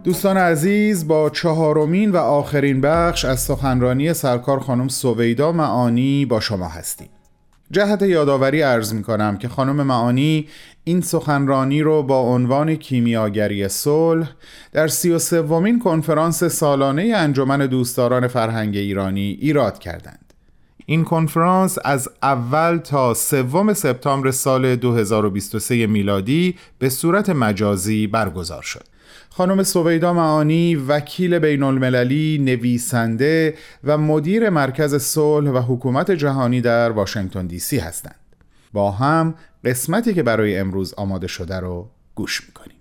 دوستان عزیز، با چهارمین و آخرین بخش از سخنرانی سرکار خانم سویدا معانی با شما هستیم. جهت یادآوری عرض می کنم که خانم معانی این سخنرانی رو با عنوان کیمیاگری صلح در 33مین کنفرانس سالانه انجمن دوستداران فرهنگ ایرانی ایراد کردند. این کنفرانس از اول تا 3 سپتامبر سال 2023 میلادی به صورت مجازی برگزار شد. خانم سویدا معانی وکیل بین المللی، نویسنده و مدیر مرکز صلح و حکومت جهانی در واشنگتن دی سی هستند. با هم قسمتی که برای امروز آماده شده رو گوش میکنیم.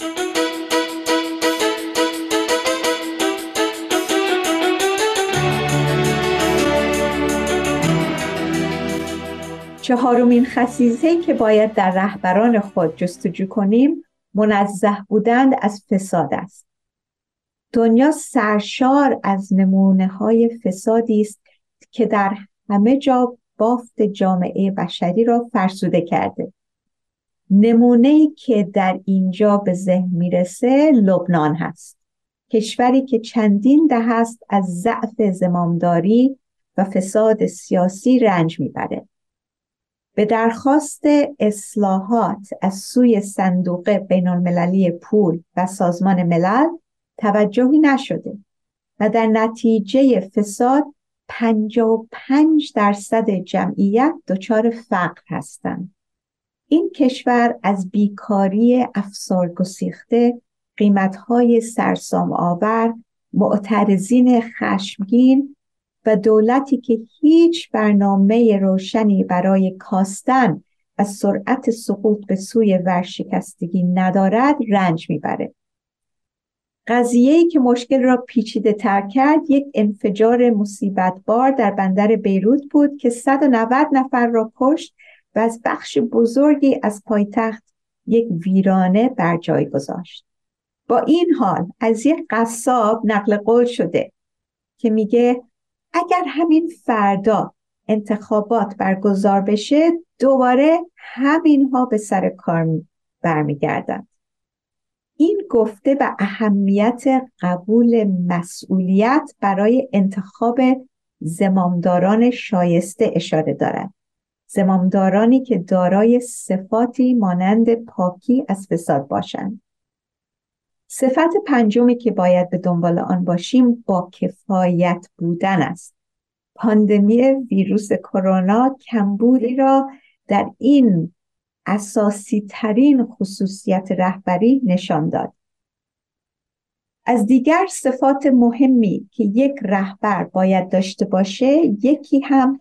چهارمین خصیصه‌ای که باید در رهبران خود جستجو کنیم منزه بودن از فساد است. دنیا سرشار از نمونه‌های فسادی است که در همه جا بافت جامعه بشری را فرسوده کرده. نمونه‌ای که در اینجا به ذهن میرسه لبنان هست، کشوری که چندین دهه است از ضعف زمامداری و فساد سیاسی رنج میبره. به درخواست اصلاحات از سوی صندوق بین المللی پول و سازمان ملل توجهی نشده و در نتیجه فساد 55% جمعیت دچار فقر هستند. این کشور از بیکاری افسارگسیخته، قیمت‌های سرسام آور، معترضین خشمگین و دولتی که هیچ برنامه روشنی برای کاستن از سرعت سقوط به سوی ورشکستگی ندارد رنج میبره. قضیه‌ای که مشکل را پیچیده تر کرد یک انفجار مصیبت‌بار در بندر بیروت بود که 190 نفر را کشت و از بخش بزرگی از پایتخت یک ویرانه بر جای گذاشت. با این حال از یک قصاب نقل قول شده که میگه اگر همین فردا انتخابات برگزار بشه دوباره همینها به سر کار برمیگردند. این گفته به اهمیت قبول مسئولیت برای انتخاب زمامداران شایسته اشاره دارد. زمامدارانی که دارای صفاتی مانند پاکی از فساد باشند. صفت پنجمی که باید به دنبال آن باشیم با کفایت بودن است. پاندمی ویروس کرونا کمبودی را در این اساسی ترین خصوصیت رهبری نشان داد. از دیگر صفات مهمی که یک رهبر باید داشته باشه یکی هم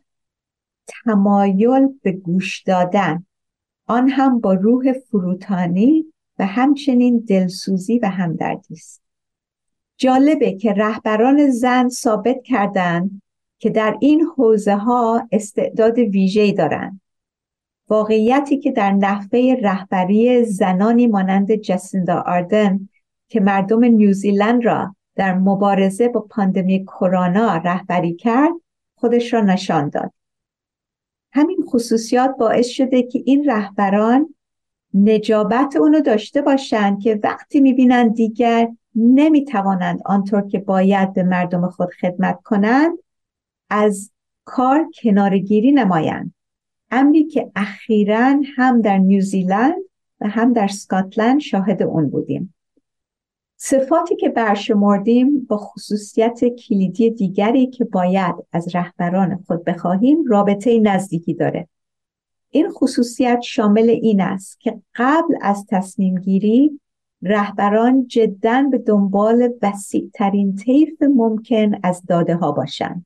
تمایل به گوش دادن، آن هم با روح فروتانی و همچنین دلسوزی و همدردی است. جالبه که رهبران زن ثابت کردند که در این حوزه‌ها استعداد ویژه‌ای دارند. واقعیتی که در نحوه رهبری زنانی مانند جسیندا آردن که مردم نیوزیلند را در مبارزه با پاندمی کرونا رهبری کرد خودش را نشان داد. همین خصوصیات باعث شده که این رهبران نجابت اونو داشته باشند که وقتی میبینند دیگر نمیتوانند آنطور که باید به مردم خود خدمت کنند از کار کناره‌گیری نمایند. امری که اخیراً هم در نیوزیلند و هم در اسکاتلند شاهد اون بودیم. صفاتی که برشمردیم با خصوصیت کلیدی دیگری که باید از رهبران خود بخواهیم رابطه نزدیکی داره. این خصوصیت شامل این است که قبل از تصمیم گیری رهبران جداً به دنبال وسیع‌ترین طیف ممکن از داده ها باشند.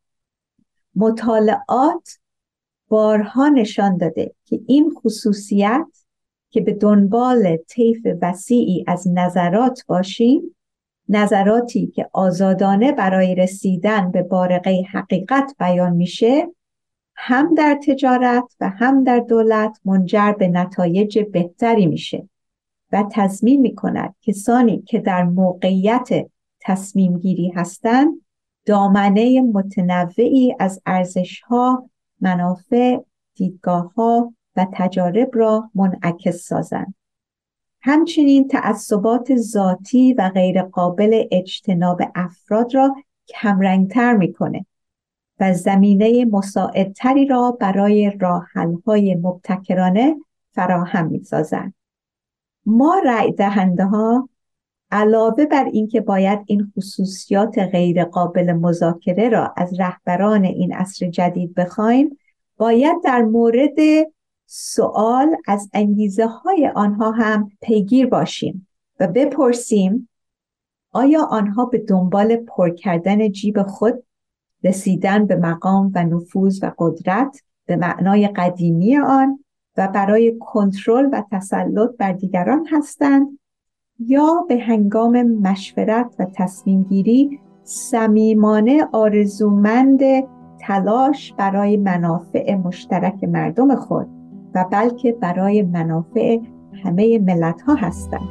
مطالعات بارها نشان داده که این خصوصیت که به دنبال طیف وسیعی از نظرات باشیم، نظراتی که آزادانه برای رسیدن به بارقه حقیقت بیان میشه، هم در تجارت و هم در دولت منجر به نتایج بهتری میشه و تضمین میکند کسانی که در موقعیت تصمیم گیری هستند دامنه متنوعی از ارزش‌ها، منافع، دیدگاه‌ها و تجارب را منعکس سازند. همچنین تعصبات ذاتی و غیر قابل اجتناب افراد را کمرنگتر میکنه و زمینه مساعدتری را برای راه حل‌های مبتکرانه فراهم می‌سازند. ما رأی دهنده ها علاوه بر اینکه باید این خصوصیات غیر قابل مذاکره را از رهبران این عصر جدید بخوایم، باید در مورد سوال از انگیزه های آنها هم پیگیر باشیم و بپرسیم آیا آنها به دنبال پر کردن جیب خود، رسیدن به مقام و نفوذ و قدرت به معنای قدیمی آن و برای کنترل و تسلط بر دیگران هستند، یا به هنگام مشورت و تصمیم گیری صمیمانه آرزومند تلاش برای منافع مشترک مردم خود و بلکه برای منافع همه ملت‌ها هستند.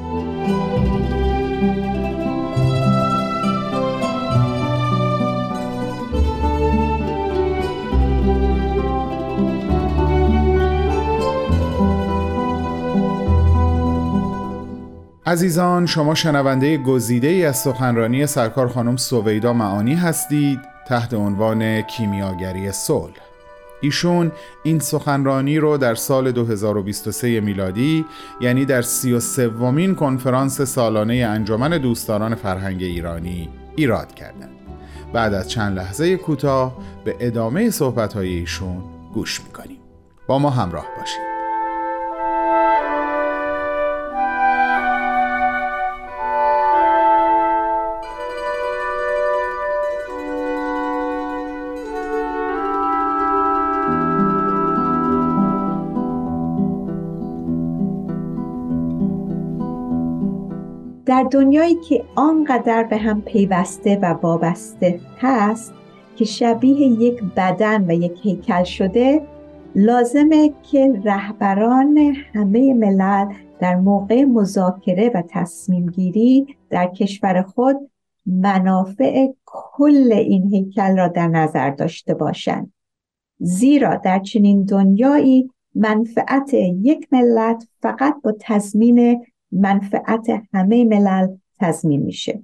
عزیزان، شما شنونده گزیده‌ای از سخنرانی سرکار خانم سویدا معانی هستید تحت عنوان کیمیاگری صلح. ایشون این سخنرانی رو در سال 2023 میلادی، یعنی در 33مین کنفرانس سالانه انجمن دوستداران فرهنگ ایرانی ایراد کردند. بعد از چند لحظه کوتاه به ادامه صحبت‌های ایشون گوش می‌کنیم. با ما همراه باشید. در دنیایی که آنقدر به هم پیوسته و وابسته هست که شبیه یک بدن و یک هیکل شده، لازمه که رهبران همه ملل در موقع مذاکره و تصمیم گیری در کشور خود منافع کل این هیکل را در نظر داشته باشند. زیرا در چنین دنیایی منفعت یک ملت فقط با تضمین منفعت همه ملل تضمین میشه.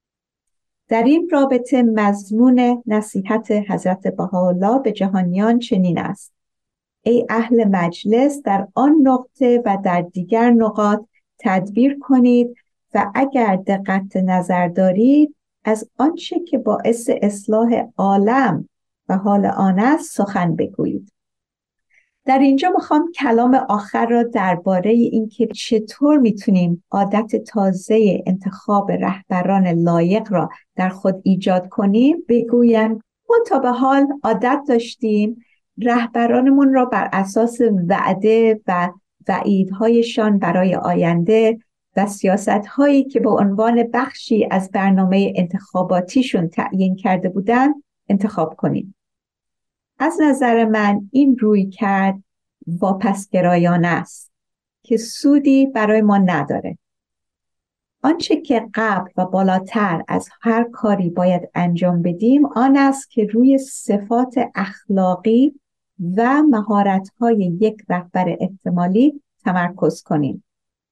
در این رابطه مضمون نصیحت حضرت بهاءالله به جهانیان چنین است: ای اهل مجلس، در آن نقطه و در دیگر نقاط تدبیر کنید و اگر دقت نظر دارید از آنچه که باعث اصلاح عالم و حال آن است سخن بگویید. در اینجا میخوام کلام آخر را درباره اینکه چطور میتونیم عادت تازه انتخاب رهبران لایق را در خود ایجاد کنیم بگویم. ما تا به حال عادت داشتیم رهبرانمون را بر اساس وعده و وعیدهایشان برای آینده و سیاست‌هایی که به عنوان بخشی از برنامه انتخاباتیشون تعیین کرده بودند انتخاب کنیم. از نظر من این رویکرد واپسگرایانه است که سودی برای ما نداره. آنچه که قبل و بالاتر از هر کاری باید انجام بدیم آن است که روی صفات اخلاقی و مهارت‌های یک رهبر احتمالی تمرکز کنیم.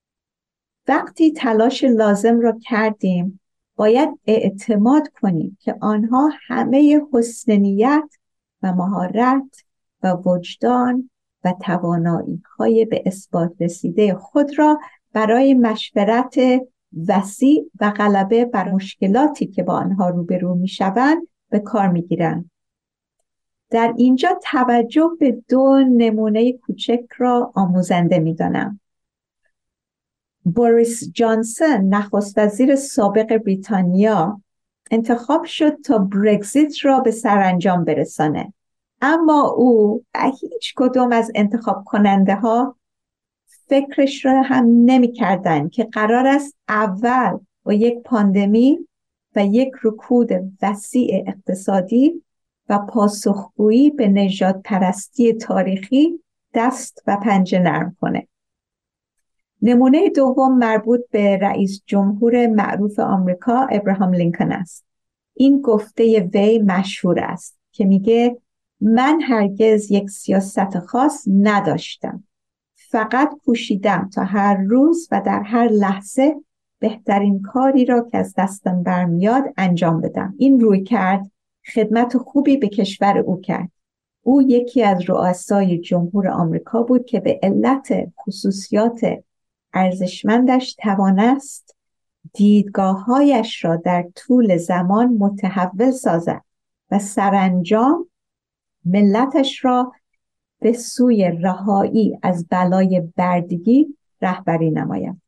وقتی تلاش لازم را کردیم باید اعتماد کنیم که آنها همه حسن نیت و مهارت و وجدان و توانایی‌های به اثبات رسیده خود را برای مشورت وسیع و غلبه بر مشکلاتی که با آنها روبرو می‌شوند به کار می‌گیرند. در اینجا توجه به دو نمونه کوچک را آموزنده می‌دانم. بوریس جانسون، نخست وزیر سابق بریتانیا، انتخاب شد تا برگزیت را به سرانجام برسانه، اما او هیچ کدام از انتخاب کننده ها فکرش را هم نمی کردن که قرار است اول با یک پاندمی و یک رکود وسیع اقتصادی و پاسخگویی به نژاد پرستی تاریخی دست و پنجه نرم کنه. نمونه دوم مربوط به رئیس جمهور معروف آمریکا ابراهام لینکن است. این گفته وی مشهور است که میگه من هرگز یک سیاست خاص نداشتم، فقط کوشیدم تا هر روز و در هر لحظه بهترین کاری را که از دستم برمیاد انجام بدم. این روی کرد خدمت خوبی به کشور او کرد. او یکی از رؤسای جمهور آمریکا بود که به علت خصوصیات ارزشمندش توانست دیدگاه‌هایش را در طول زمان متحول سازد و سرانجام ملتش را به سوی رهایی از بلای بردگی رهبری نماید.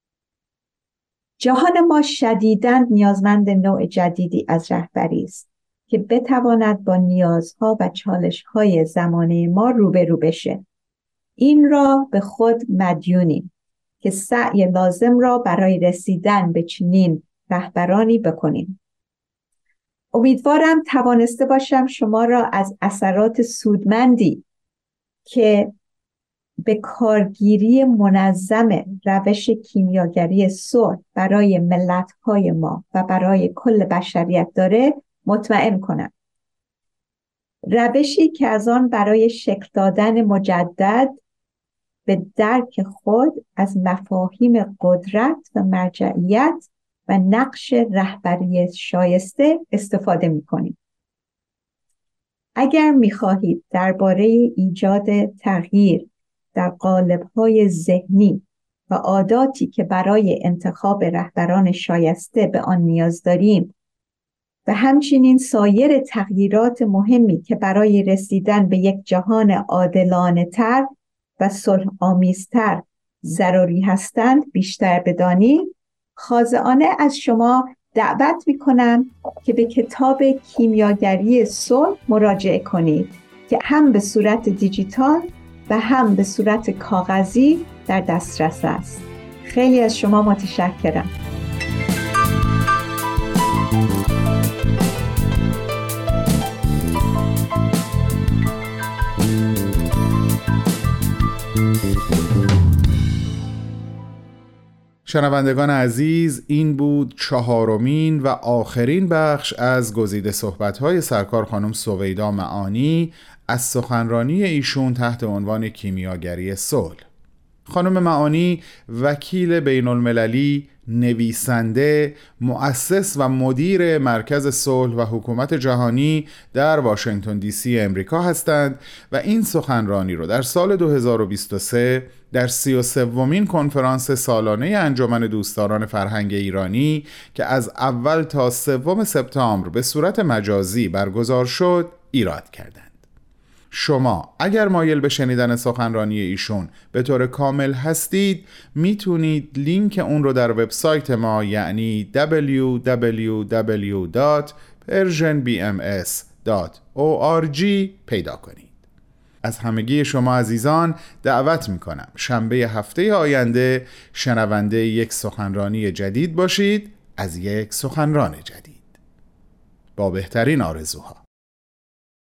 جهان ما شدیداً نیازمند نوع جدیدی از رهبری است که بتواند با نیازها و چالش‌های زمانه ما روبرو بشه. این را به خود مدیونیم که سعی لازم را برای رسیدن به چنین رهبرانی بکنیم. امیدوارم توانسته باشم شما را از اثرات سودمندی که به کارگیری منظم روش کیمیاگری صلح برای ملت‌های ما و برای کل بشریت داره مطمئن کنم. روشی که از آن برای شکل دادن مجدد به درک خود از مفاهیم قدرت و مرجعیت و نقش رهبری شایسته استفاده می‌کنیم. اگر می‌خواهید درباره ایجاد تغییر در قالب‌های ذهنی و عاداتی که برای انتخاب رهبران شایسته به آن نیاز داریم و همچنین سایر تغییرات مهمی که برای رسیدن به یک جهان عادلانه‌تر و صلح آمیزتر ضروری هستند بیشتر بدانید، خاضعانه از شما دعوت می‌کنم که به کتاب کیمیاگری صلح مراجعه کنید که هم به صورت دیجیتال و هم به صورت کاغذی در دسترس است. خیلی از شما متشکرم. شنوندگان عزیز، این بود 4مین و آخرین بخش از گزیده صحبت‌های سرکار خانم سویدا معانی از سخنرانی ایشون تحت عنوان کیمیاگری صلح. خانم معانی وکیل بین المللی، نویسنده، مؤسس و مدیر مرکز صلح و حکومت جهانی در واشنگتن دی سی امریکا هستند و این سخنرانی رو در سال 2023 در 33مین کنفرانس سالانه انجمن دوستداران فرهنگ ایرانی که از اول تا 3 سپتامبر به صورت مجازی برگزار شد ایراد کردند. شما اگر مایل به شنیدن سخنرانی ایشون به طور کامل هستید میتونید لینک اون رو در وبسایت ما یعنی www.persianbms.org پیدا کنید. از همگی شما عزیزان دعوت میکنم شنبه هفته آینده شنونده یک سخنرانی جدید باشید از یک سخنران جدید. با بهترین آرزوها.